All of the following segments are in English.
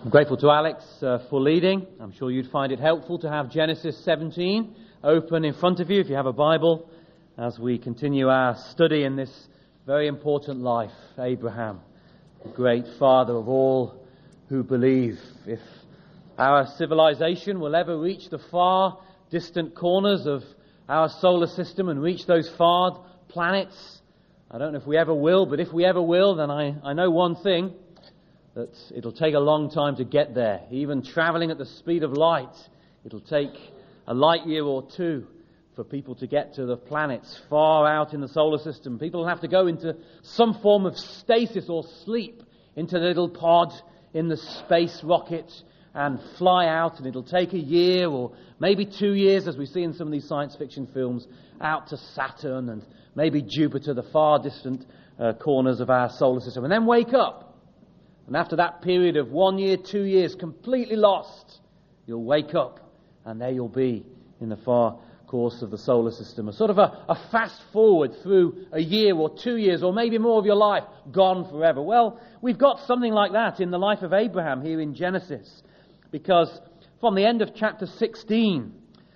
I'm grateful to Alex for leading. I'm sure you'd find it helpful to have Genesis 17 open in front of you if you have a Bible as we continue our study in this very important life. Abraham, the great father of all who believe. If our civilization will ever reach the far distant corners of our solar system and reach those far planets, I don't know if we ever will, but if we ever will, then I know one thing, that it'll take a long time to get there. Even traveling at the speed of light, it'll take a light year or two for people to get to the planets far out in the solar system. People will have to go into some form of stasis or sleep into the little pod in the space rocket and fly out, and it'll take a year or maybe 2 years, as we see in some of these science fiction films, out to Saturn and maybe Jupiter, the far distant corners of our solar system, and then wake up. And after that period of 1 year, 2 years, completely lost, you'll wake up and there you'll be in the far course of the solar system. A sort of a fast forward through a year or 2 years or maybe more of your life, gone forever. Well, we've got something like that in the life of Abraham here in Genesis, because from the end of chapter 16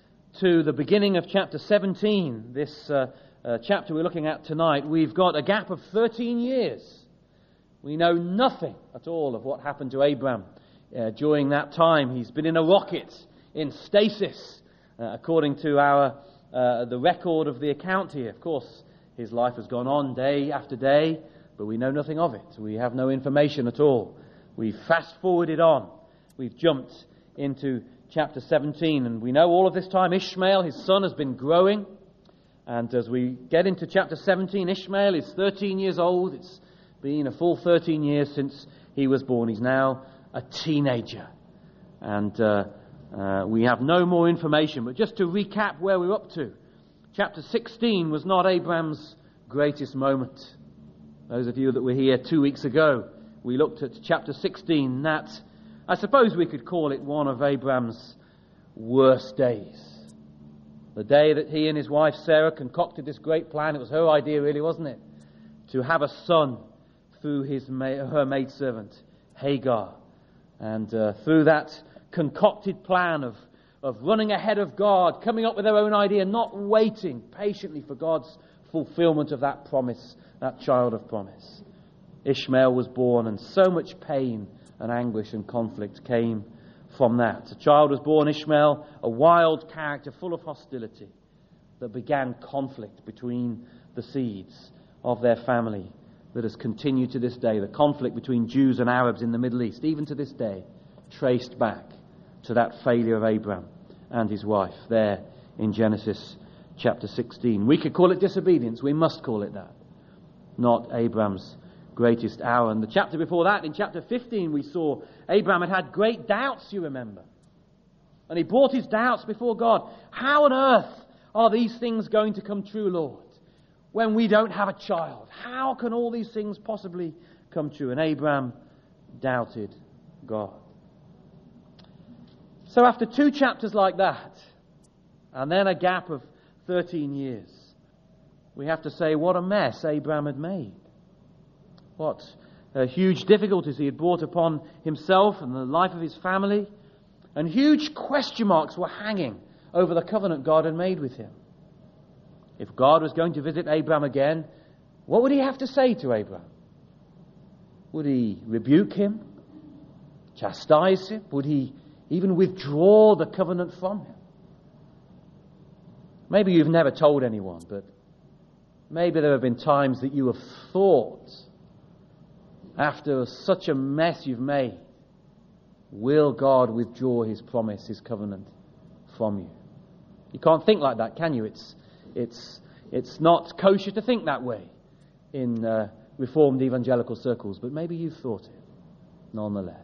to the beginning of chapter 17, this chapter we're looking at tonight, we've got a gap of 13 years. We know nothing at all of what happened to Abraham during that time. He's been in a rocket in stasis, according to the record of the account here. Of course, his life has gone on day after day, but we know nothing of it. We have no information at all. We've fast-forwarded on. We've jumped into chapter 17, and we know all of this time Ishmael, his son, has been growing. And as we get into chapter 17, Ishmael is 13 years old. It's been a full 13 years since he was born. He's now a teenager. And we have no more information. But just to recap where we're up to, chapter 16 was not Abraham's greatest moment. Those of you that were here 2 weeks ago, we looked at chapter 16. That, I suppose we could call it one of Abraham's worst days. The day that he and his wife Sarah concocted this great plan. It was her idea, really, wasn't it? To have a son through her maidservant, Hagar. And through that concocted plan of running ahead of God, coming up with their own idea, not waiting patiently for God's fulfillment of that promise, that child of promise. Ishmael was born, and so much pain and anguish and conflict came from that. A child was born, Ishmael, a wild character full of hostility that began conflict between the seeds of their family that has continued to this day. The conflict between Jews and Arabs in the Middle East, even to this day, traced back to that failure of Abraham and his wife there in Genesis chapter 16. We could call it disobedience. We must call it that. Not Abraham's greatest hour. And the chapter before that, in chapter 15, we saw Abraham had great doubts, you remember. And he brought his doubts before God. How on earth are these things going to come true, Lord, when we don't have a child? How can all these things possibly come true? And Abraham doubted God. So after 2 chapters like that, and then a gap of 13 years, we have to say what a mess Abraham had made. What huge difficulties he had brought upon himself and the life of his family. And huge question marks were hanging over the covenant God had made with him. If God was going to visit Abraham again, what would he have to say to Abraham? Would he rebuke him? Chastise him? Would he even withdraw the covenant from him? Maybe you've never told anyone, but maybe there have been times that you have thought, after such a mess you've made, will God withdraw his promise, his covenant from you? You can't think like that, can you? It's not kosher to think that way in Reformed evangelical circles, but maybe you've thought it nonetheless.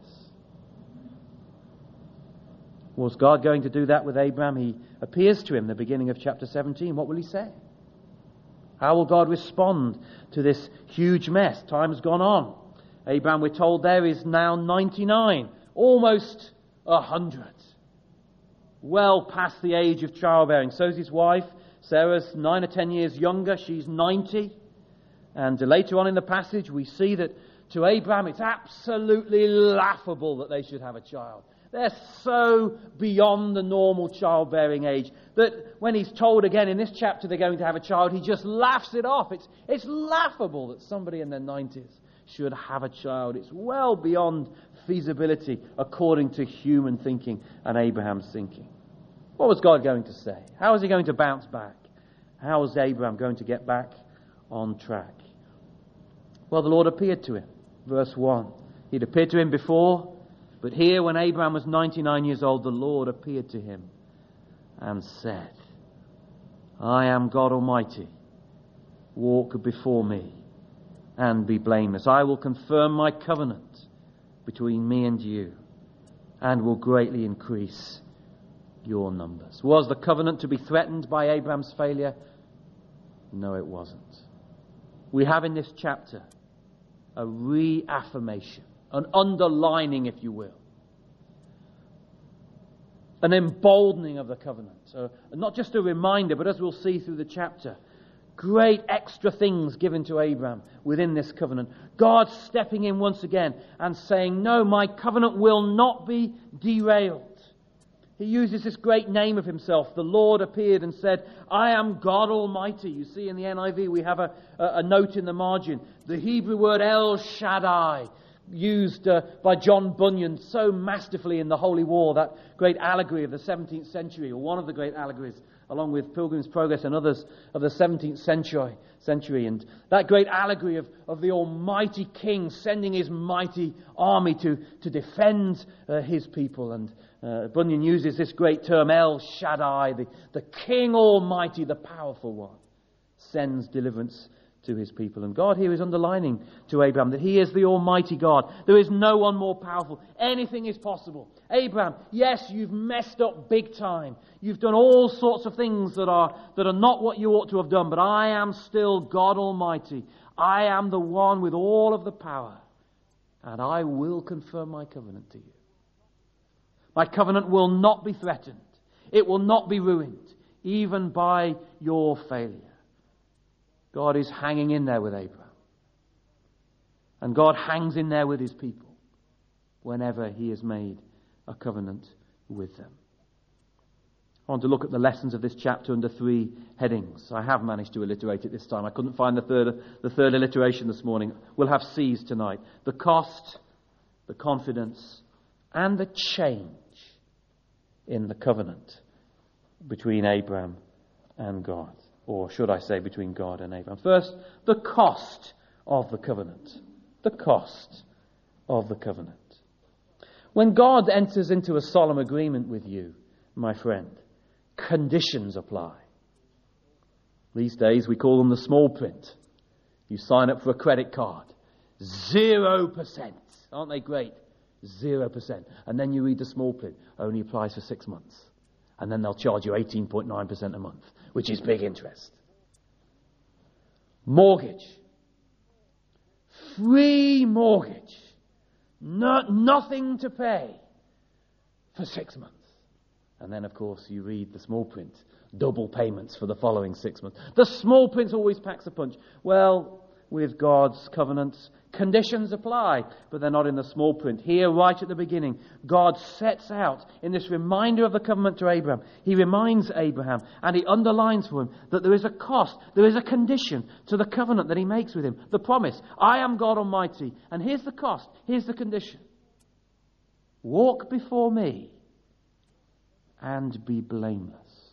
Was God going to do that with Abraham? He appears to him in the beginning of chapter 17. What will he say? How will God respond to this huge mess? Time has gone on. Abraham, we're told there, is now 99, almost 100. Well past the age of childbearing. So is his wife. Sarah's 9 or 10 years younger. She's 90. And later on in the passage, we see that To Abraham, it's absolutely laughable that they should have a child. They're so beyond the normal childbearing age that when he's told again in this chapter they're going to have a child, he just laughs it off. It's laughable that somebody in their 90s should have a child. It's well beyond feasibility according to human thinking and Abraham's thinking. What was God going to say? How is he going to bounce back? How is Abraham going to get back on track? Well, the Lord appeared to him. Verse 1. He'd appeared to him before, but here when Abraham was 99 years old, the Lord appeared to him and said, I am God Almighty. Walk before me and be blameless. I will confirm my covenant between me and you and will greatly increase your numbers. Was the covenant to be threatened by Abraham's failure? No, it wasn't. We have in this chapter a reaffirmation, an underlining, if you will, an emboldening of the covenant. So not just a reminder, but as we'll see through the chapter, great extra things given to Abraham within this covenant. God stepping in once again and saying, no, my covenant will not be derailed. He uses this great name of himself. The Lord appeared and said, I am God Almighty. You see in the NIV we have a note in the margin. The Hebrew word El Shaddai, used by John Bunyan so masterfully in the Holy War, that great allegory of the 17th century, or one of the great allegories, along with Pilgrim's Progress and others of the 17th century. And that great allegory of the Almighty King sending his mighty army to defend his people. And Bunyan uses this great term, El Shaddai, the King Almighty, the powerful one, sends deliverance to his people. And God here is underlining to Abraham that he is the Almighty God. There is no one more powerful. Anything is possible. Abraham, yes, you've messed up big time. You've done all sorts of things that are not what you ought to have done, but I am still God Almighty. I am the one with all of the power, and I will confirm my covenant to you. My covenant will not be threatened. It will not be ruined, even by your failure. God is hanging in there with Abraham. And God hangs in there with his people whenever he has made a covenant with them. I want to look at the lessons of this chapter under 3 headings. I have managed to alliterate it this time. I couldn't find the third alliteration this morning. We'll have C's tonight. The cost, the confidence, and the change in the covenant between Abraham and God. Or should I say between God and Abraham. First, the cost of the covenant. The cost of the covenant. When God enters into a solemn agreement with you, my friend, conditions apply. These days we call them the small print. You sign up for a credit card. 0%. Aren't they great? 0%. And then you read the small print. Only applies for 6 months. And then they'll charge you 18.9% a month, which is big interest. Mortgage. Free mortgage. Nothing to pay for 6 months. And then, of course, you read the small print. Double payments for the following 6 months. The small print always packs a punch. Well, with God's covenants, conditions apply, but they're not in the small print. Here, right at the beginning, God sets out in this reminder of the covenant to Abraham. He reminds Abraham and he underlines for him that there is a cost, there is a condition to the covenant that he makes with him. The promise, I am God Almighty. And here's the cost, here's the condition. Walk before me and be blameless.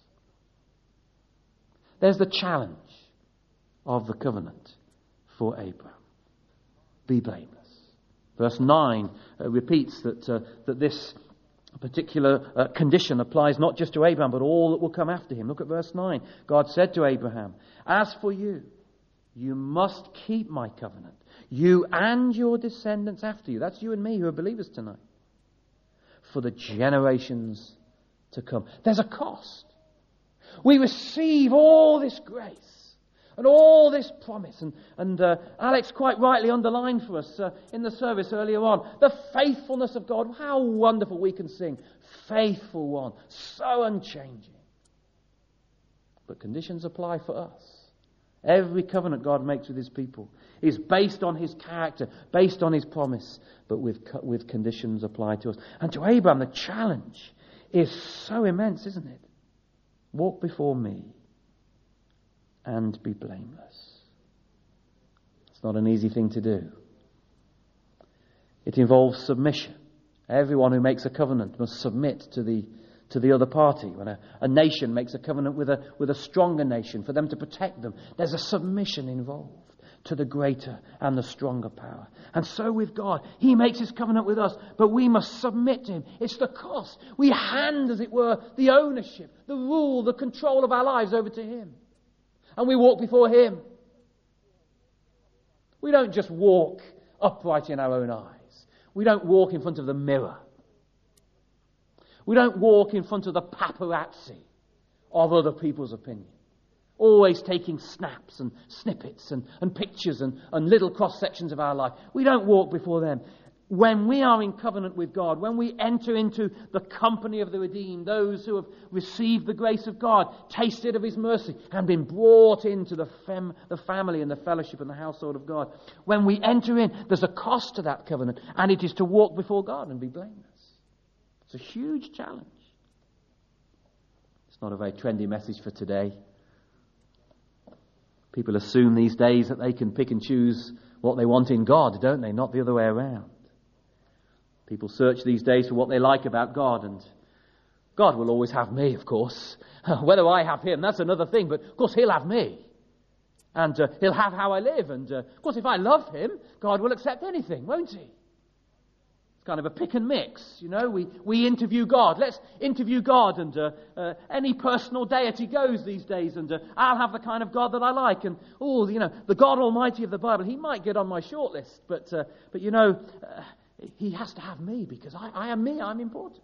There's the challenge of the covenant for Abraham. Be blameless. Verse 9 repeats that this particular condition applies not just to Abraham, but all that will come after him. Look at verse 9. God said to Abraham, as for you, you must keep my covenant. You and your descendants after you. That's you and me who are believers tonight. For the generations to come. There's a cost. We receive all this grace and all this promise. And Alex quite rightly underlined for us in the service earlier on, the faithfulness of God. How wonderful we can sing. Faithful one. So unchanging. But conditions apply for us. Every covenant God makes with his people is based on his character, based on his promise, but with conditions applied to us. And to Abraham, the challenge is so immense, isn't it? Walk before me and be blameless. It's not an easy thing to do. It involves submission. Everyone who makes a covenant must submit to the other party. When a nation makes a covenant with a stronger nation for them to protect them, there's a submission involved to the greater and the stronger power. And so with God, he makes his covenant with us, but we must submit to him. It's the cost. We hand, as it were, the ownership, the rule, the control of our lives over to him. And we walk before him. We don't just walk upright in our own eyes. We don't walk in front of the mirror. We don't walk in front of the paparazzi of other people's opinion. Always taking snaps and snippets and pictures and little cross-sections of our life. We don't walk before them. When we are in covenant with God, when we enter into the company of the redeemed, those who have received the grace of God, tasted of his mercy, and been brought into the family and the fellowship and the household of God, when we enter in, there's a cost to that covenant, and it is to walk before God and be blameless. It's a huge challenge. It's not a very trendy message for today. People assume these days that they can pick and choose what they want in God, don't they? Not the other way around. People search these days for what they like about God, and God will always have me, of course. Whether I have him, that's another thing, but of course he'll have me. And he'll have how I live, and of course if I love him, God will accept anything, won't he? It's kind of a pick and mix, you know. We interview God. Let's interview God, and any personal deity goes these days, and I'll have the kind of God that I like. And the God Almighty of the Bible, he might get on my shortlist, but he has to have me because I am me. I'm important.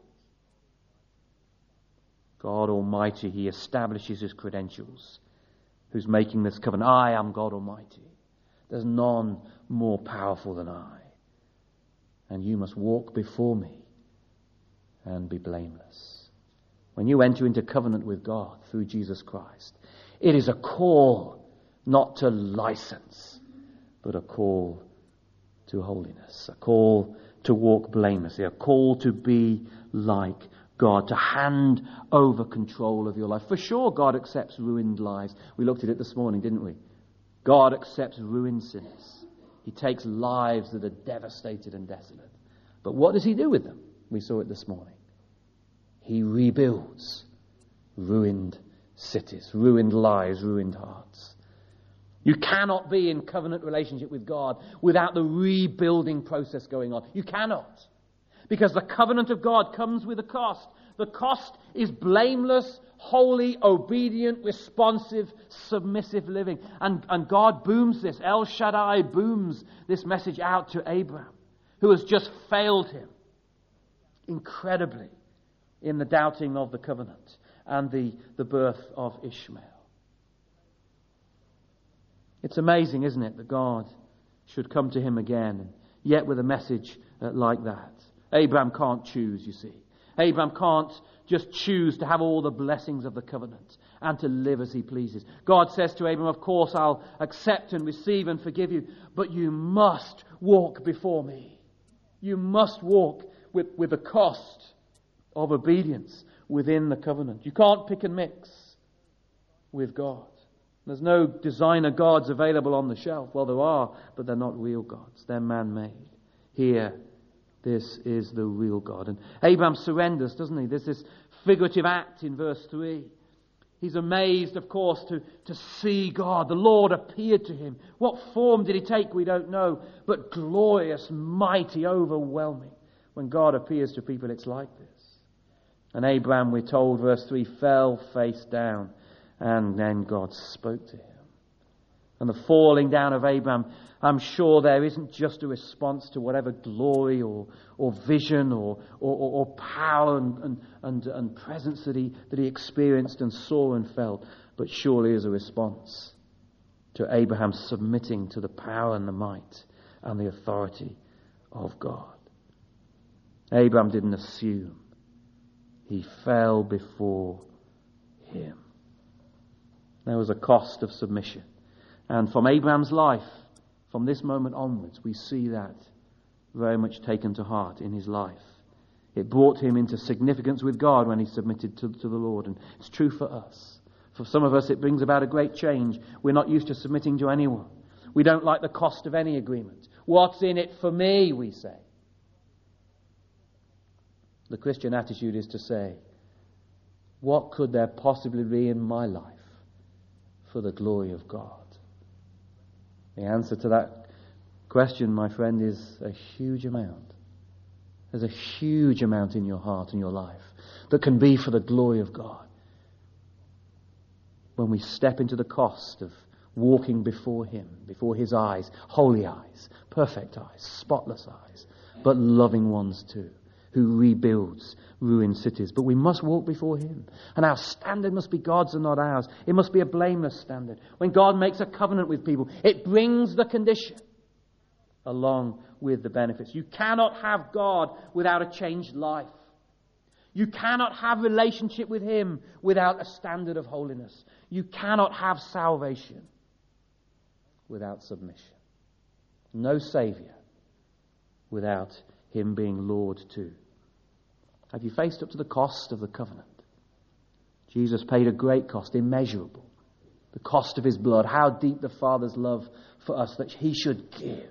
God Almighty, he establishes his credentials. Who's making this covenant? I am God Almighty. There's none more powerful than I. And you must walk before me and be blameless. When you enter into covenant with God through Jesus Christ, it is a call not to license, but a call to holiness, a call to walk blamelessly, a call to be like God, to hand over control of your life. For sure, God accepts ruined lives. We looked at it this morning, didn't we? God accepts ruined sinners. He takes lives that are devastated and desolate. But what does he do with them? We saw it this morning. He rebuilds ruined cities, ruined lives, ruined hearts. You cannot be in covenant relationship with God without the rebuilding process going on. You cannot. Because the covenant of God comes with a cost. The cost is blameless, holy, obedient, responsive, submissive living. And God booms this. El Shaddai booms this message out to Abraham, who has just failed him incredibly in the doubting of the covenant and the birth of Ishmael. It's amazing, isn't it, that God should come to him again, and yet with a message like that. Abraham can't choose, you see. Abraham can't just choose to have all the blessings of the covenant and to live as he pleases. God says to Abraham, of course I'll accept and receive and forgive you, but you must walk before me. You must walk with the cost of obedience within the covenant. You can't pick and mix with God. There's no designer gods available on the shelf. Well, there are, but they're not real gods. They're man-made. Here, this is the real God. And Abraham surrenders, doesn't he? There's this figurative act in verse 3. He's amazed, of course, to see God. The Lord appeared to him. What form did he take? We don't know. But glorious, mighty, overwhelming. When God appears to people, it's like this. And Abraham, we're told, verse 3, fell face down. And then God spoke to him. And the falling down of Abraham, I'm sure there isn't just a response to whatever glory or vision or power and presence that he experienced and saw and felt, but surely is a response to Abraham submitting to the power and the might and the authority of God. Abraham didn't assume. He fell before him. There was a cost of submission. And from Abraham's life, From this moment onwards, we see that very much taken to heart in his life. It brought him into significance with God when he submitted to the Lord. And it's true for us. For some of us, it brings about a great change. We're not used to submitting to anyone. We don't like the cost of any agreement. What's in it for me, we say. The Christian attitude is to say, what could there possibly be in my life for the glory of God? The answer to that question, my friend, is a huge amount. There's a huge amount in your heart and your life that can be for the glory of God. When we step into the cost of walking before Him, before His eyes, holy eyes, perfect eyes, spotless eyes, but loving ones too, who rebuilds ruined cities. But we must walk before Him. And our standard must be God's and not ours. It must be a blameless standard. When God makes a covenant with people, it brings the condition along with the benefits. You cannot have God without a changed life. You cannot have relationship with Him without a standard of holiness. You cannot have salvation without submission. No Saviour without Him being Lord too. Have you faced up to the cost of the covenant? Jesus paid a great cost, immeasurable. The cost of His blood. How deep the Father's love for us that He should give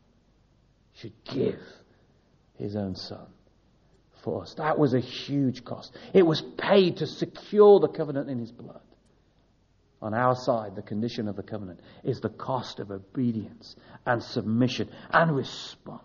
His own Son for us. That was a huge cost. It was paid to secure the covenant in His blood. On our side, the condition of the covenant is the cost of obedience and submission and response.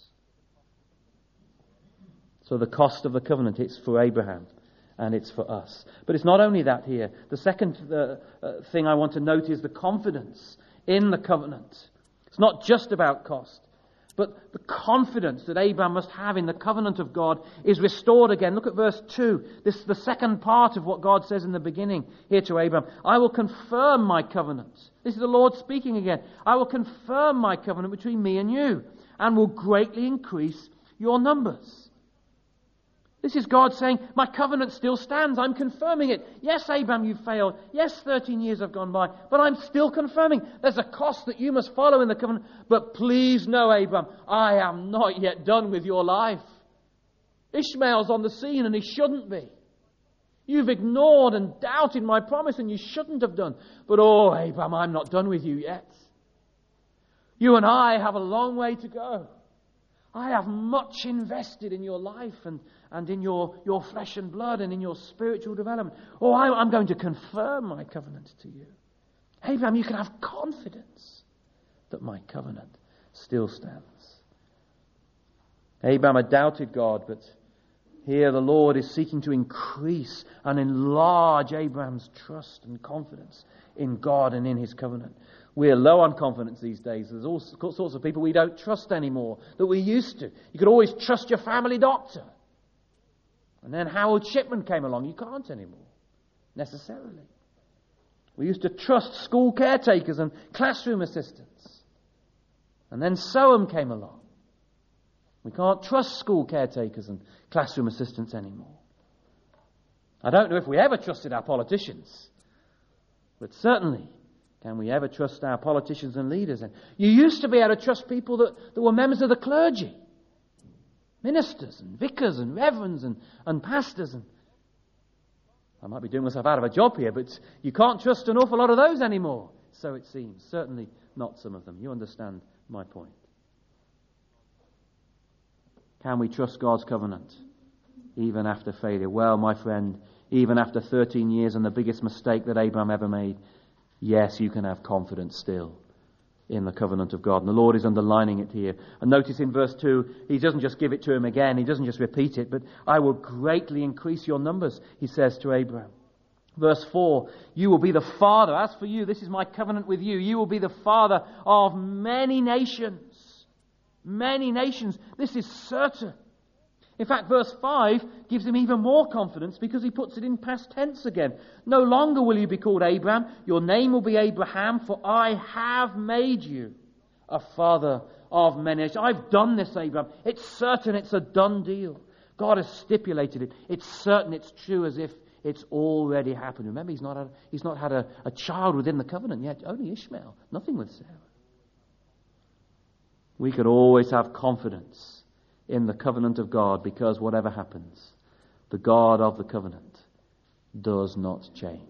So the cost of the covenant, it's for Abraham and it's for us. But it's not only that here. The second thing I want to note is the confidence in the covenant. It's not just about cost, but the confidence that Abraham must have in the covenant of God is restored again. Look at verse 2. This is the second part of what God says in the beginning here to Abraham. I will confirm my covenant. This is the Lord speaking again. I will confirm my covenant between me and you and will greatly increase your numbers. This is God saying, my covenant still stands. I'm confirming it. Yes, Abraham, you've failed. Yes, 13 years have gone by. But I'm still confirming. There's a cost that you must follow in the covenant. But please know, Abraham, I am not yet done with your life. Ishmael's on the scene and he shouldn't be. You've ignored and doubted my promise and you shouldn't have done. But oh, Abraham, I'm not done with you yet. You and I have a long way to go. I have much invested in your life and in your flesh and blood and in your spiritual development. Oh, I'm going to confirm my covenant to you. Abraham, you can have confidence that my covenant still stands. Abraham had doubted God, but here the Lord is seeking to increase and enlarge Abraham's trust and confidence in God and in His covenant. We're low on confidence these days. There's all sorts of people we don't trust anymore that we used to. You could always trust your family doctor. And then Harold Shipman came along. You can't anymore, necessarily. We used to trust school caretakers and classroom assistants. And then Soham came along. We can't trust school caretakers and classroom assistants anymore. I don't know if we ever trusted our politicians, but certainly can we ever trust our politicians and leaders? And you used to be able to trust people that were members of the clergy. Ministers and vicars and reverends and pastors. And I might be doing myself out of a job here, but you can't trust an awful lot of those anymore. So it seems. Certainly not some of them. You understand my point. Can we trust God's covenant even after failure? Well, my friend, even after 13 years and the biggest mistake that Abraham ever made, yes, you can have confidence still in the covenant of God. And the Lord is underlining it here. And notice in verse 2, He doesn't just give it to him again. He doesn't just repeat it. But I will greatly increase your numbers, He says to Abraham. Verse 4, you will be the father. As for you, this is my covenant with you. You will be the father of many nations. Many nations. This is certain. In fact, verse 5 gives him even more confidence because he puts it in past tense again. No longer will you be called Abraham. Your name will be Abraham, for I have made you a father of many nations. I've done this, Abraham. It's certain. It's a done deal. God has stipulated it. It's certain. It's true as if it's already happened. Remember, he's not had a child within the covenant yet. Only Ishmael. Nothing with Sarah. We could always have confidence in the covenant of God, because whatever happens, the God of the covenant does not change.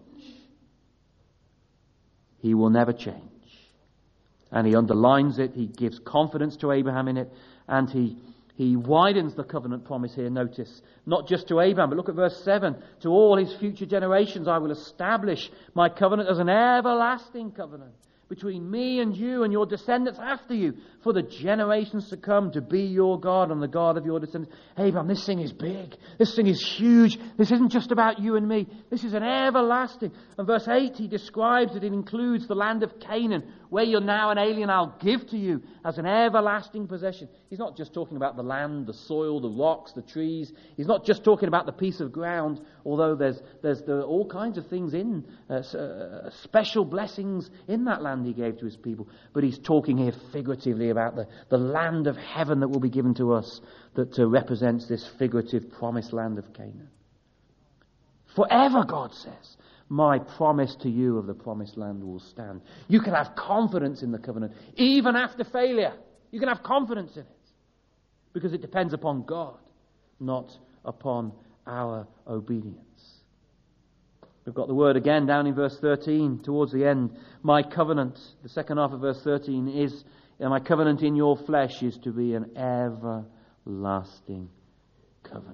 He will never change. And he underlines it, he gives confidence to Abraham in it, and he widens the covenant promise here, notice. Not just to Abraham, but look at verse 7. To all his future generations I will establish my covenant as an everlasting covenant between me and you and your descendants after you, for the generations to come, to be your God and the God of your descendants. Abraham, this thing is big. This thing is huge. This isn't just about you and me. This is an everlasting. And verse 8, he describes it. It includes the land of Canaan, where you're now an alien. I'll give to you as an everlasting possession. He's not just talking about the land, the soil, the rocks, the trees. He's not just talking about the piece of ground, although there are all kinds of things in, special blessings in that land he gave to his people. But he's talking here figuratively about the land of heaven that will be given to us, that represents this figurative promised land of Canaan. Forever, God says, my promise to you of the promised land will stand. You can have confidence in the covenant, even after failure. You can have confidence in it, because it depends upon God, not upon our obedience. We've got the word again down in verse 13, towards the end. My covenant, the second half of verse 13 is, my covenant in your flesh is to be an everlasting covenant.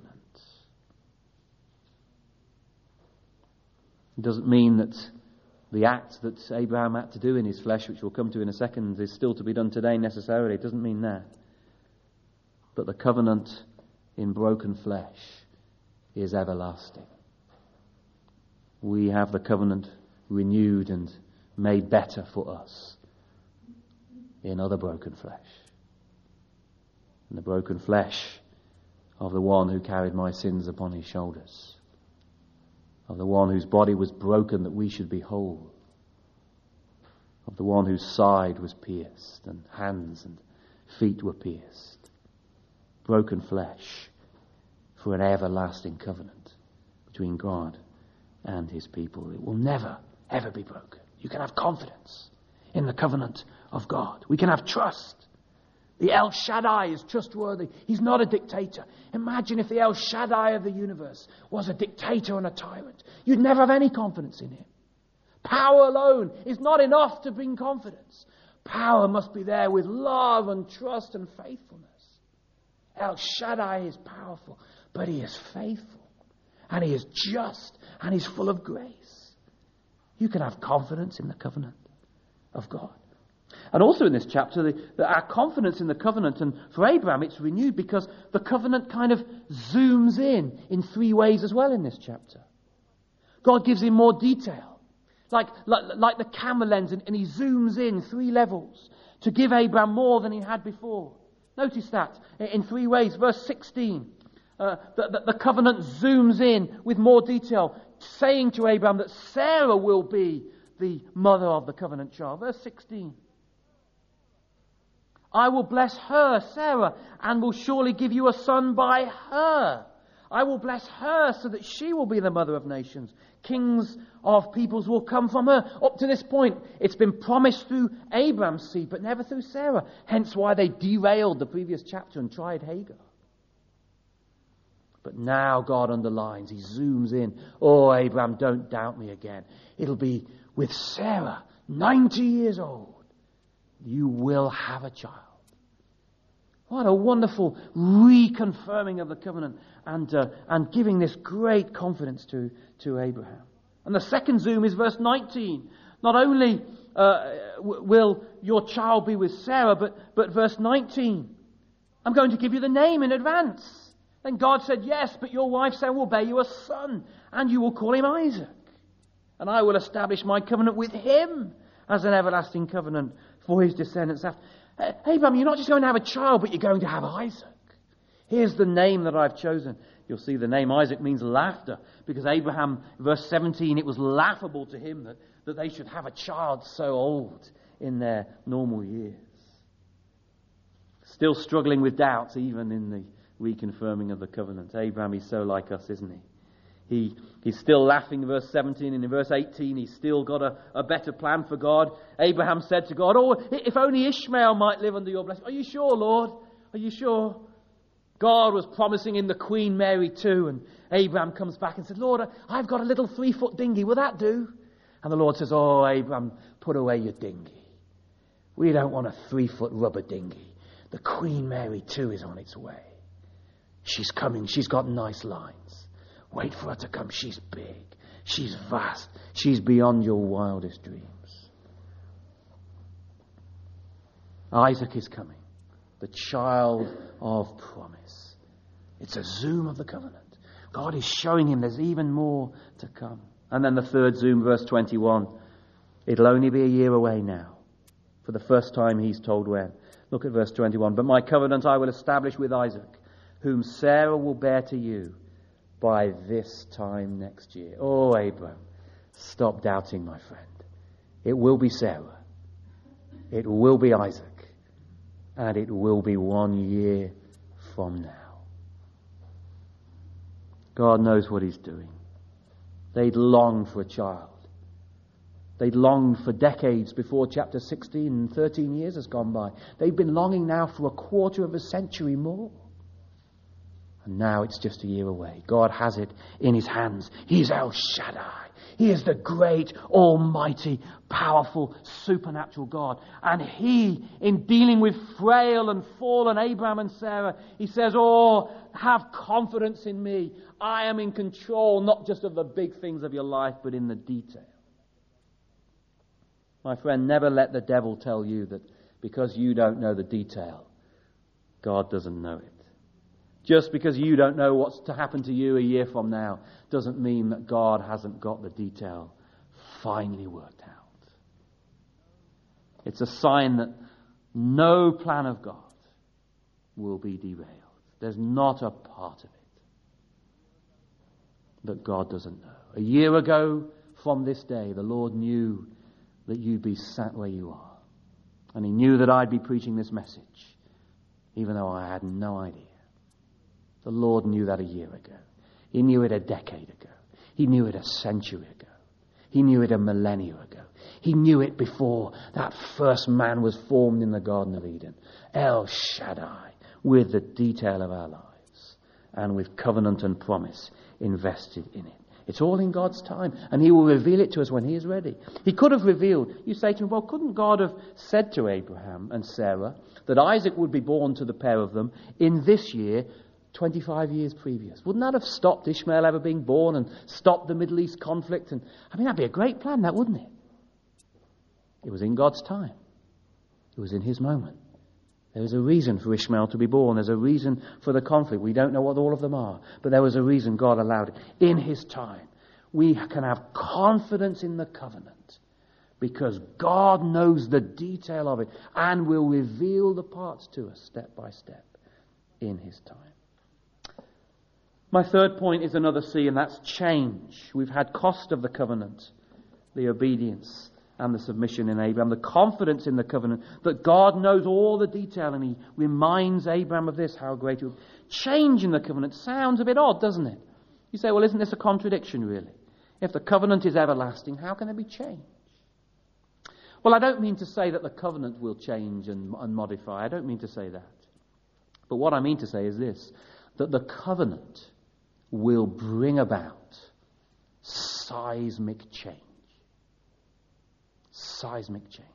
It doesn't mean that the act that Abraham had to do in his flesh, which we'll come to in a second, is still to be done today necessarily. It doesn't mean that. But the covenant in broken flesh is everlasting. We have the covenant renewed and made better for us in other broken flesh. In the broken flesh of the one who carried my sins upon his shoulders. Of the one whose body was broken that we should be whole. Of the one whose side was pierced and hands and feet were pierced. Broken flesh for an everlasting covenant between God and his people. It will never, ever be broken. You can have confidence in the covenant of God. We can have trust. The El Shaddai is trustworthy. He's not a dictator. Imagine if the El Shaddai of the universe was a dictator and a tyrant. You'd never have any confidence in him. Power alone is not enough to bring confidence. Power must be there with love and trust and faithfulness. El Shaddai is powerful, but he is faithful. And he is just, and he's full of grace. You can have confidence in the covenant of God. And also in this chapter, our confidence in the covenant, and for Abraham it's renewed because the covenant kind of zooms in three ways as well in this chapter. God gives him more detail, like the camera lens, and he zooms in 3 levels to give Abraham more than he had before. Notice that in 3 ways. Verse 16, the covenant zooms in with more detail, saying to Abraham that Sarah will be the mother of the covenant child. Verse 16. I will bless her, Sarah, and will surely give you a son by her. I will bless her so that she will be the mother of nations. Kings of peoples will come from her. Up to this point, it's been promised through Abraham's seed, but never through Sarah. Hence why they derailed the previous chapter and tried Hagar. But now God underlines, he zooms in. Oh, Abraham, don't doubt me again. It'll be with Sarah, 90 years old. You will have a child. What a wonderful reconfirming of the covenant and giving this great confidence to Abraham. And the second zoom is verse 19. Not only will your child be with Sarah, but verse 19. I'm going to give you the name in advance. And God said, yes, but your wife Sarah will bear you a son, and you will call him Isaac. And I will establish my covenant with him as an everlasting covenant for his descendants after. Abraham, you're not just going to have a child, but you're going to have Isaac. Here's the name that I've chosen. You'll see the name Isaac means laughter, because Abraham, verse 17, it was laughable to him that they should have a child so old in their normal years. Still struggling with doubts even in the reconfirming of the covenant. Abraham is so like us, isn't he? He's still laughing in verse 17, and in verse 18 he's still got a better plan for God. Abraham said to God, "Oh, if only Ishmael might live under your blessing." "Are you sure, Lord? Are you sure?" God was promising him the Queen Mary too, and Abraham comes back and says, "Lord, I've got a little 3-foot dinghy. Will that do?" And the Lord says, "Oh, Abraham, put away your dinghy. We don't want a 3-foot rubber dinghy. The Queen Mary too is on its way. She's coming. She's got nice lines. Wait for her to come. She's big. She's vast. She's beyond your wildest dreams." Isaac is coming, the child of promise. It's a zoom of the covenant. God is showing him there's even more to come. And then the third zoom, verse 21. It'll only be a year away now. For the first time he's told when. Look at verse 21. "But my covenant I will establish with Isaac, whom Sarah will bear to you by this time next year." Oh, Abraham, stop doubting, my friend. It will be Sarah. It will be Isaac. And it will be 1 year from now. God knows what he's doing. They'd longed for a child. They'd longed for decades before chapter 16 and 13 years has gone by. They've been longing now for a quarter of a century more. And now it's just a year away. God has it in his hands. He's El Shaddai. He is the great, almighty, powerful, supernatural God. And he, in dealing with frail and fallen Abraham and Sarah, he says, "Oh, have confidence in me. I am in control, not just of the big things of your life, but in the detail." My friend, never let the devil tell you that because you don't know the detail, God doesn't know it. Just because you don't know what's to happen to you a year from now doesn't mean that God hasn't got the detail finally worked out. It's a sign that no plan of God will be derailed. There's not a part of it that God doesn't know. A year ago from this day, the Lord knew that you'd be sat where you are. And he knew that I'd be preaching this message, even though I had no idea. The Lord knew that a year ago. He knew it a decade ago. He knew it a century ago. He knew it a millennia ago. He knew it before that first man was formed in the Garden of Eden. El Shaddai, with the detail of our lives and with covenant and promise invested in it. It's all in God's time, and he will reveal it to us when he is ready. He could have revealed, you say to him, well, couldn't God have said to Abraham and Sarah that Isaac would be born to the pair of them in this year, 25 years previous? Wouldn't that have stopped Ishmael ever being born and stopped the Middle East conflict? And that'd be a great plan, that, wouldn't it? It was in God's time. It was in his moment. There was a reason for Ishmael to be born. There's a reason for the conflict. We don't know what all of them are, but there was a reason God allowed it. In his time, we can have confidence in the covenant because God knows the detail of it and will reveal the parts to us step by step in his time. My third point is another C, and that's change. We've had cost of the covenant, the obedience and the submission in Abraham, the confidence in the covenant that God knows all the detail, and he reminds Abraham of this, how great it will be. Change in the covenant sounds a bit odd, doesn't it? You say, well, isn't this a contradiction, really? If the covenant is everlasting, how can there be change? Well, I don't mean to say that the covenant will change and modify. I don't mean to say that. But what I mean to say is this, that the covenant will bring about seismic change. Seismic change.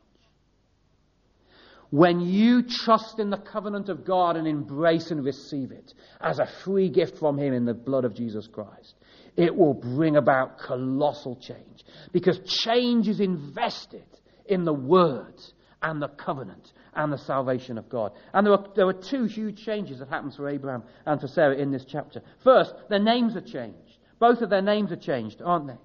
When you trust in the covenant of God and embrace and receive it as a free gift from him in the blood of Jesus Christ, it will bring about colossal change, because change is invested in the word and the covenant and the salvation of God. And there were two huge changes that happens for Abraham and for Sarah in this chapter. First, their names are changed. Both of their names are changed, aren't they?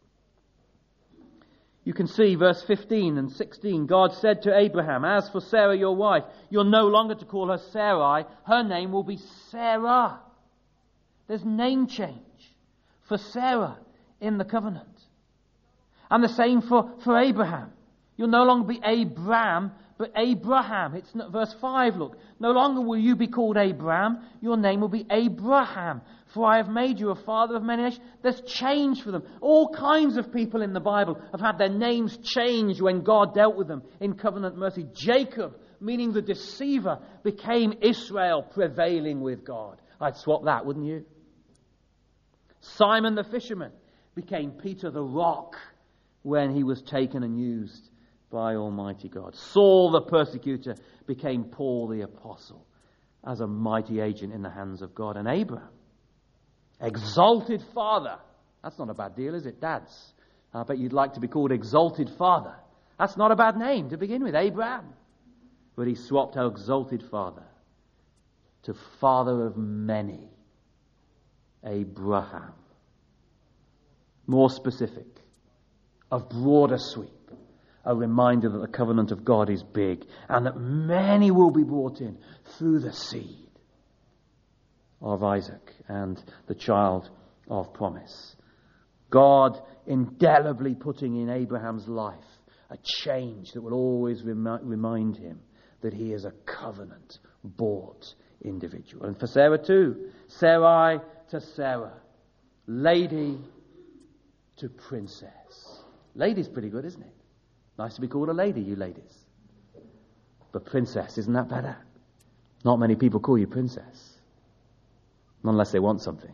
You can see verse 15 and 16. God said to Abraham, as for Sarah your wife, you're no longer to call her Sarai. Her name will be Sarah. There's name change for Sarah in the covenant. And the same for Abraham. You'll no longer be Abram, but Abraham. It's not, verse 5, look. No longer will you be called Abraham. Your name will be Abraham. For I have made you a father of many nations. There's change for them. All kinds of people in the Bible have had their names changed when God dealt with them in covenant mercy. Jacob, meaning the deceiver, became Israel, prevailing with God. I'd swap that, wouldn't you? Simon the fisherman became Peter the rock when he was taken and used by Almighty God. Saul the persecutor became Paul the apostle as a mighty agent in the hands of God. And Abraham, exalted father. That's not a bad deal, is it, dads? I bet you'd like to be called exalted father. That's not a bad name to begin with, Abraham. But he swapped out exalted father to father of many, Abraham. More specific, of broader sweep, a reminder that the covenant of God is big and that many will be brought in through the seed of Isaac and the child of promise. God indelibly putting in Abraham's life a change that will always remind him that he is a covenant-bought individual. And for Sarah too, Sarai to Sarah, lady to princess. Lady's pretty good, isn't it? Nice to be called a lady, you ladies. But princess, isn't that better? Not many people call you princess. Unless they want something.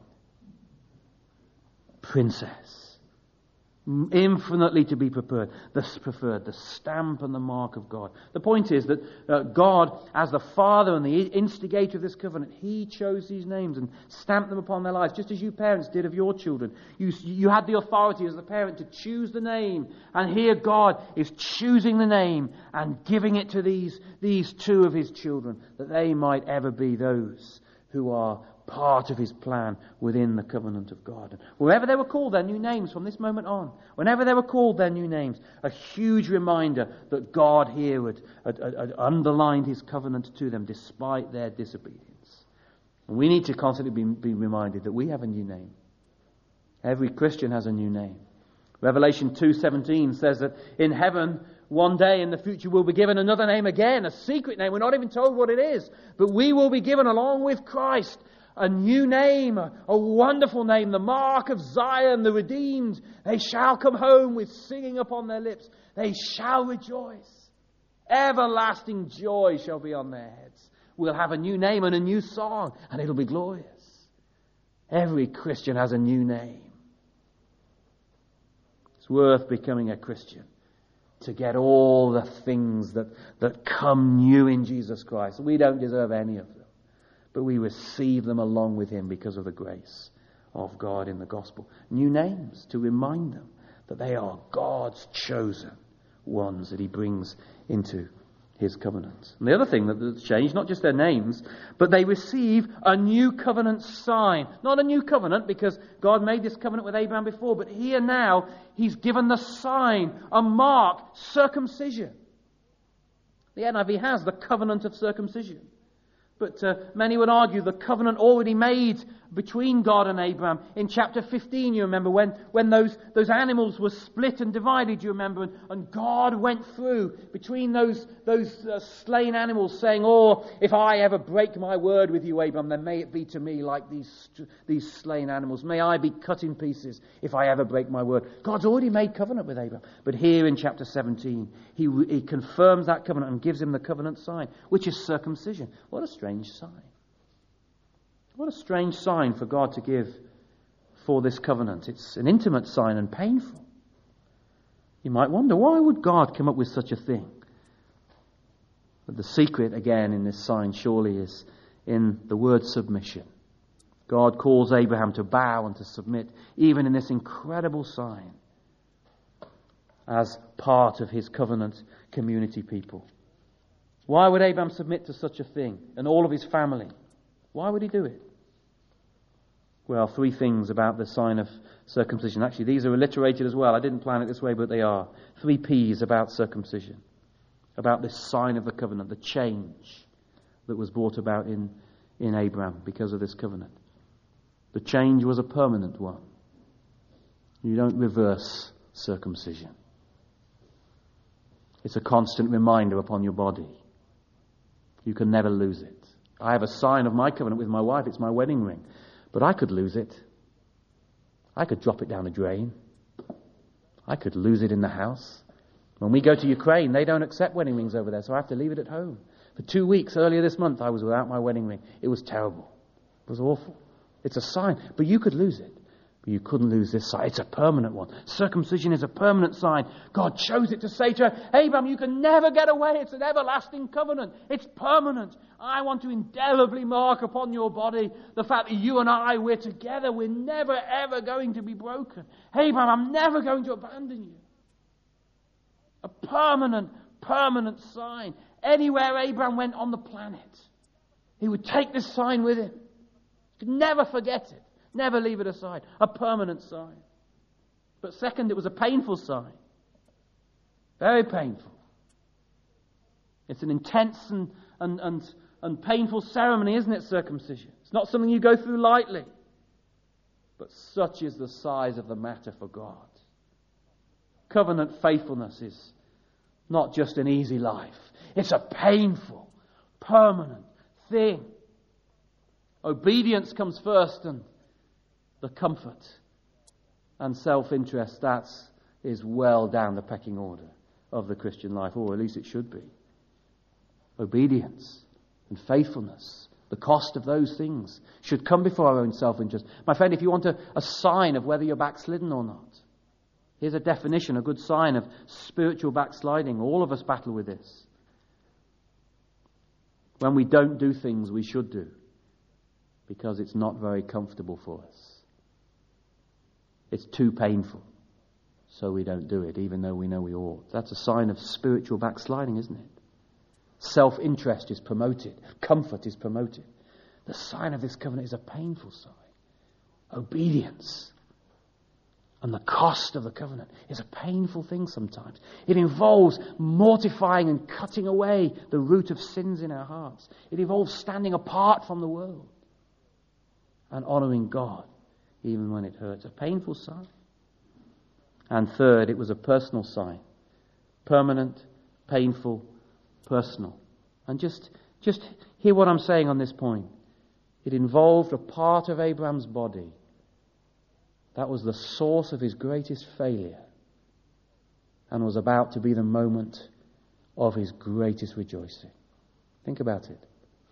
Princess. Infinitely to be preferred, the stamp and the mark of God. The point is that God, as the Father and the instigator of this covenant, He chose these names and stamped them upon their lives, just as you parents did of your children. You had the authority as the parent to choose the name, and here God is choosing the name and giving it to these two of His children, that they might ever be those who are part of His plan within the covenant of God. Wherever they were called their new names from this moment on, whenever they were called their new names, a huge reminder that God here had underlined His covenant to them despite their disobedience. And we need to constantly be reminded that we have a new name. Every Christian has a new name. Revelation 2:17 says that in heaven, one day in the future we'll be given another name again, a secret name. We're not even told what it is, but we will be given along with Christ a new name, a wonderful name, the mark of Zion, the redeemed. They shall come home with singing upon their lips. They shall rejoice. Everlasting joy shall be on their heads. We'll have a new name and a new song, and it'll be glorious. Every Christian has a new name. It's worth becoming a Christian to get all the things that come new in Jesus Christ. We don't deserve any of them, but we receive them along with Him because of the grace of God in the gospel. New names to remind them that they are God's chosen ones that He brings into His covenant. And the other thing that's changed, not just their names, but they receive a new covenant sign. Not a new covenant because God made this covenant with Abraham before, but here now He's given the sign, a mark, circumcision. The NIV has the covenant of circumcision. But many would argue the covenant already made between God and Abraham. In chapter 15, you remember, when those animals were split and divided, you remember, and God went through between those slain animals saying, "Oh, if I ever break my word with you, Abraham, then may it be to me like these slain animals. May I be cut in pieces if I ever break my word." God's already made covenant with Abraham. But here in chapter 17, he confirms that covenant and gives him the covenant sign, which is circumcision. What a strange sign. What a strange sign for God to give for this covenant. It's an intimate sign and painful. You might wonder, why would God come up with such a thing? But the secret, again, in this sign surely is in the word submission. God calls Abraham to bow and to submit, even in this incredible sign, as part of His covenant community people. Why would Abraham submit to such a thing, and all of his family? Why would he do it? Well, three things about the sign of circumcision. Actually, these are alliterated as well. I didn't plan it this way, but they are. 3 P's about circumcision. About this sign of the covenant, the change that was brought about in Abraham because of this covenant. The change was a permanent one. You don't reverse circumcision. It's a constant reminder upon your body. You can never lose it. I have a sign of my covenant with my wife. It's my wedding ring. But I could lose it. I could drop it down a drain. I could lose it in the house. When we go to Ukraine, they don't accept wedding rings over there, so I have to leave it at home. For 2 weeks earlier this month, I was without my wedding ring. It was terrible. It was awful. It's a sign. But you could lose it. But you couldn't lose this sign. It's a permanent one. Circumcision is a permanent sign. God chose it to say to Abraham, you can never get away. It's an everlasting covenant. It's permanent. I want to indelibly mark upon your body the fact that you and I, we're together. We're never, ever going to be broken. Abraham, I'm never going to abandon you. A permanent sign. Anywhere Abraham went on the planet, he would take this sign with him. He could never forget it. Never leave it aside. A permanent sign. But second, it was a painful sign. Very painful. It's an intense and painful ceremony, isn't it, circumcision? It's not something you go through lightly. But such is the size of the matter for God. Covenant faithfulness is not just an easy life. It's a painful, permanent thing. Obedience comes first, and the comfort and self-interest, that is well down the pecking order of the Christian life, or at least it should be. Obedience and faithfulness, the cost of those things, should come before our own self-interest. My friend, if you want a sign of whether you're backslidden or not, here's a definition, a good sign of spiritual backsliding. All of us battle with this. When we don't do things we should do, because it's not very comfortable for us. It's too painful, so we don't do it, even though we know we ought. That's a sign of spiritual backsliding, isn't it? Self-interest is promoted. Comfort is promoted. The sign of this covenant is a painful sign. Obedience and the cost of the covenant is a painful thing sometimes. It involves mortifying and cutting away the root of sins in our hearts. It involves standing apart from the world and honouring God, even when it hurts. A painful sign. And third, it was a personal sign. Permanent, painful, personal. And just hear what I'm saying on this point. It involved a part of Abraham's body that was the source of his greatest failure and was about to be the moment of his greatest rejoicing. Think about it.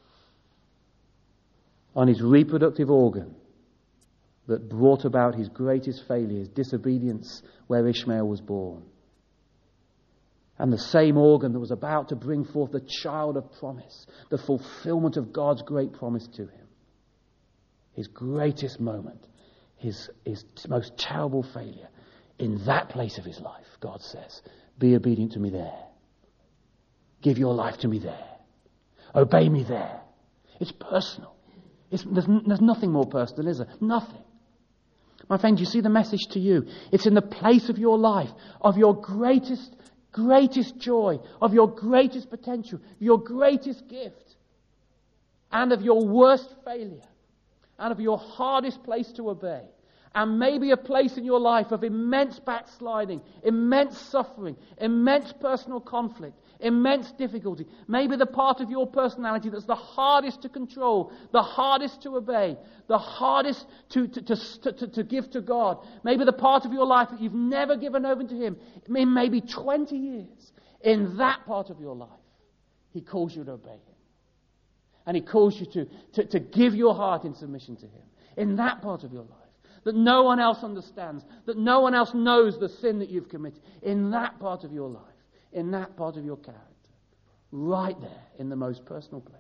On his reproductive organ that brought about his greatest failure, his disobedience, where Ishmael was born. And the same organ that was about to bring forth the child of promise, the fulfillment of God's great promise to him. His greatest moment, his most terrible failure. In that place of his life, God says, be obedient to me there. Give your life to me there. Obey me there. It's personal. There's nothing more personal, is there? Nothing. My friend, you see the message to you. It's in the place of your life, of your greatest joy, of your greatest potential, your greatest gift, and of your worst failure, and of your hardest place to obey, and maybe a place in your life of immense backsliding, immense suffering, immense personal conflict, immense difficulty. Maybe the part of your personality that's the hardest to control, the hardest to obey, the hardest to give to God. Maybe the part of your life that you've never given over to Him. In maybe 20 years. In that part of your life, He calls you to obey Him. And He calls you to give your heart in submission to Him. In that part of your life. That no one else understands. That no one else knows the sin that you've committed. In that part of your life. In that part of your character. Right there, in the most personal place.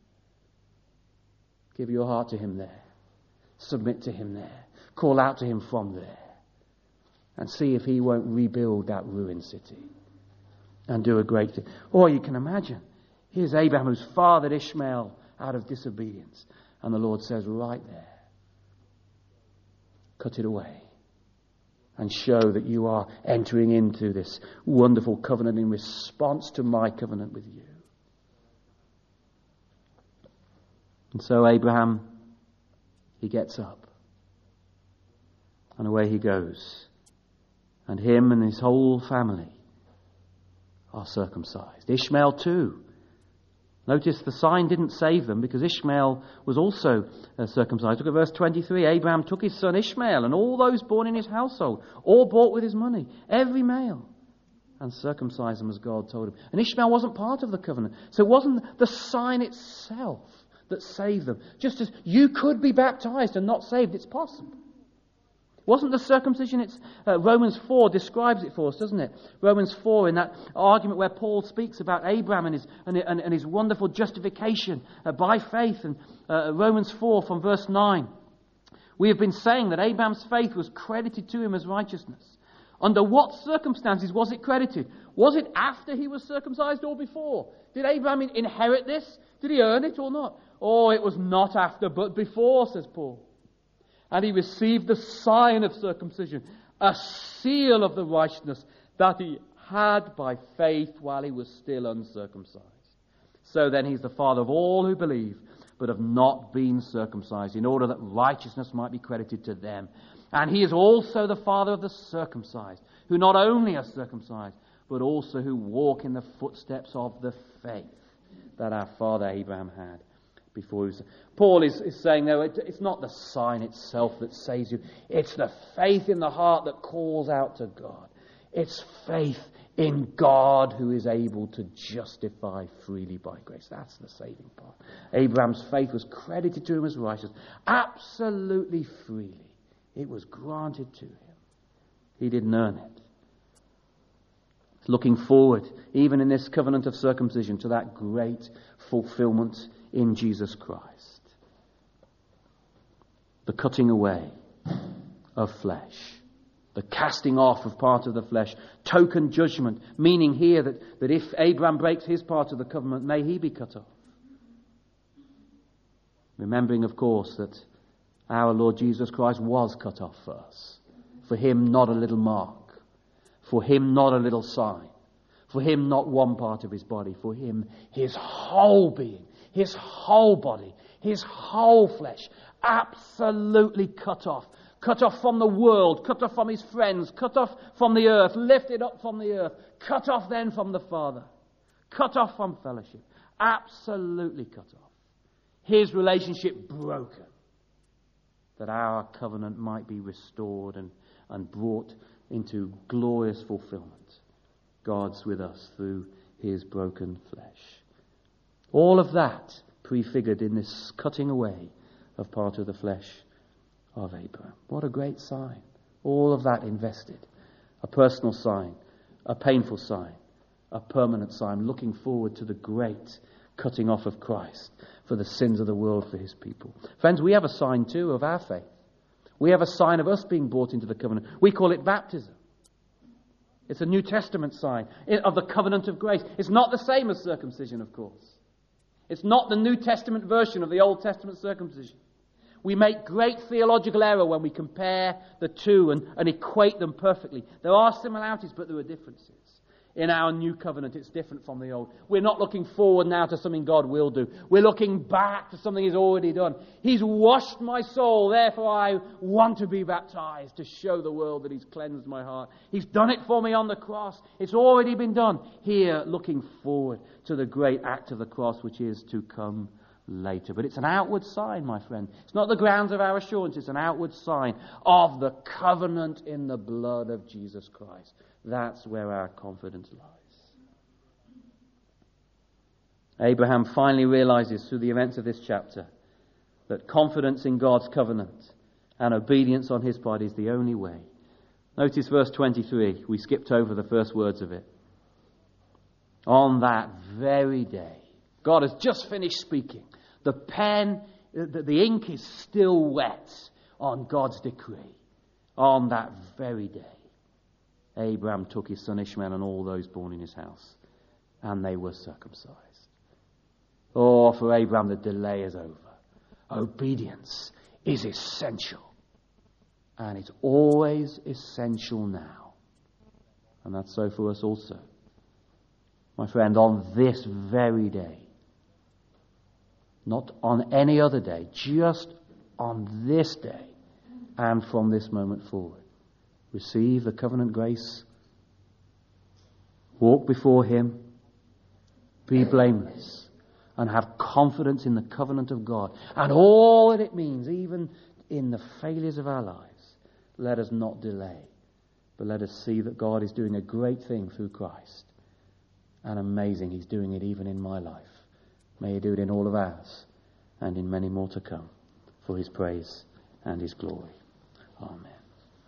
Give your heart to Him there. Submit to Him there. Call out to Him from there. And see if He won't rebuild that ruined city. And do a great thing. Or you can imagine. Here's Abraham who's fathered Ishmael out of disobedience. And the Lord says, right there. Cut it away. And show that you are entering into this wonderful covenant in response to my covenant with you. And so Abraham, he gets up. And away he goes. And him and his whole family are circumcised. Ishmael too. Notice the sign didn't save them because Ishmael was also circumcised. Look at verse 23. Abraham took his son Ishmael and all those born in his household, all bought with his money, every male, and circumcised them as God told him. And Ishmael wasn't part of the covenant. So it wasn't the sign itself that saved them. Just as you could be baptized and not saved, it's possible. It wasn't the circumcision. It's Romans 4 describes it for us, doesn't it? Romans 4, in that argument where Paul speaks about Abraham and his wonderful justification by faith. And Romans 4 from verse 9. We have been saying that Abraham's faith was credited to him as righteousness. Under what circumstances was it credited? Was it after he was circumcised or before? Did Abraham inherit this? Did he earn it or not? Oh, it was not after, but before, says Paul. And he received the sign of circumcision, a seal of the righteousness that he had by faith while he was still uncircumcised. So then he's the father of all who believe, but have not been circumcised, in order that righteousness might be credited to them. And he is also the father of the circumcised, who not only are circumcised, but also who walk in the footsteps of the faith that our father Abraham had before he was. Paul is saying, no, it's not the sign itself that saves you. It's the faith in the heart that calls out to God. It's faith in God who is able to justify freely by grace. That's the saving part. Abraham's faith was credited to him as righteous, absolutely freely. It was granted to him. He didn't earn it. Looking forward, even in this covenant of circumcision, to that great fulfillment in Jesus Christ. The cutting away of flesh. The casting off of part of the flesh. Token judgment, meaning here that if Abraham breaks his part of the covenant, may he be cut off. Remembering, of course, that our Lord Jesus Christ was cut off for us. For him, not a little mark. For him, not a little sign. For him, not one part of his body. For him, his whole being, his whole body, his whole flesh, absolutely cut off. Cut off from the world, cut off from his friends, cut off from the earth, lifted up from the earth, cut off then from the Father, cut off from fellowship, absolutely cut off. His relationship broken, that our covenant might be restored and brought into glorious fulfillment. God's with us through his broken flesh. All of that prefigured in this cutting away of part of the flesh of Abraham. What a great sign. All of that invested. A personal sign, a painful sign, a permanent sign, looking forward to the great cutting off of Christ for the sins of the world for his people. Friends, we have a sign too of our faith. We have a sign of us being brought into the covenant. We call it baptism. It's a New Testament sign of the covenant of grace. It's not the same as circumcision, of course. It's not the New Testament version of the Old Testament circumcision. We make great theological error when we compare the two and equate them perfectly. There are similarities, but there are differences. In our new covenant, it's different from the old. We're not looking forward now to something God will do. We're looking back to something he's already done. He's washed my soul, therefore I want to be baptized to show the world that he's cleansed my heart. He's done it for me on the cross. It's already been done. Here, looking forward to the great act of the cross, which is to come later. But it's an outward sign, my friend. It's not the grounds of our assurance. It's an outward sign of the covenant in the blood of Jesus Christ. That's where our confidence lies. Abraham finally realizes through the events of this chapter that confidence in God's covenant and obedience on his part is the only way. Notice verse 23. We skipped over the first words of it. On that very day, God has just finished speaking. The pen, the ink is still wet on God's decree. On that very day, Abraham took his son Ishmael and all those born in his house, and they were circumcised. Oh, for Abraham, the delay is over. Obedience is essential. And it's always essential now. And that's so for us also. My friend, on this very day, not on any other day, just on this day, and from this moment forward, receive the covenant grace walk before him, be blameless, and have confidence in the covenant of God and all that it means, even in the failures of our lives. Let us not delay, but let us see that God is doing a great thing through Christ. And amazing, he's doing it even in my life. May he do it in all of ours and in many more to come, for his praise and his glory. Amen.